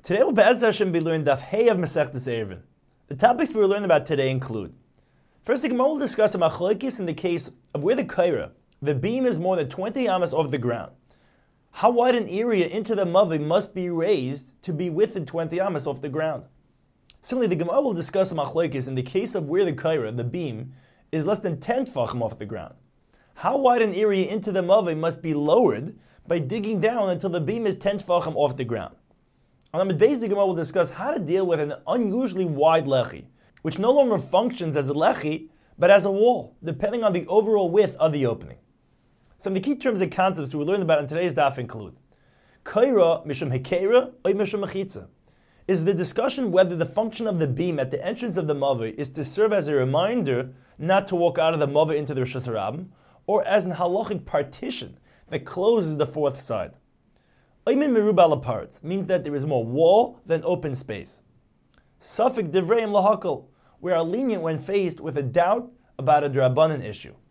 Today we'll Be'ez Hashem be learning Daf Hey of Masechtas Eruvin. The topics we will learn about today include: first, the Gemara will discuss a machlokes in the case of where the kaira, the beam, is more than 20 amas off the ground. How wide an area into the mavi must be raised to be within 20 amas off the ground. Similarly, the Gemara will discuss a machlokes in the case of where the kaira, the beam, is less than 10 tfachim off the ground. How wide an area into the mavi must be lowered by digging down until the beam is 10 tfachim off the ground. On the Beis, the Gemara will discuss how to deal with an unusually wide lechi, which no longer functions as a lechi, but as a wall, depending on the overall width of the opening. Some of the key terms and concepts we learned about in today's daf include: kaira mishum hekeira or mishum mechitza. Is the discussion whether the function of the beam at the entrance of the mavi is to serve as a reminder not to walk out of the mavi into the Rosh Hashanah, or as an halachic partition that closes the fourth side. Oymin merubal apartz means that there is more wall than open space. Safek divreim lahakol, we are lenient when faced with a doubt about a drabanan issue.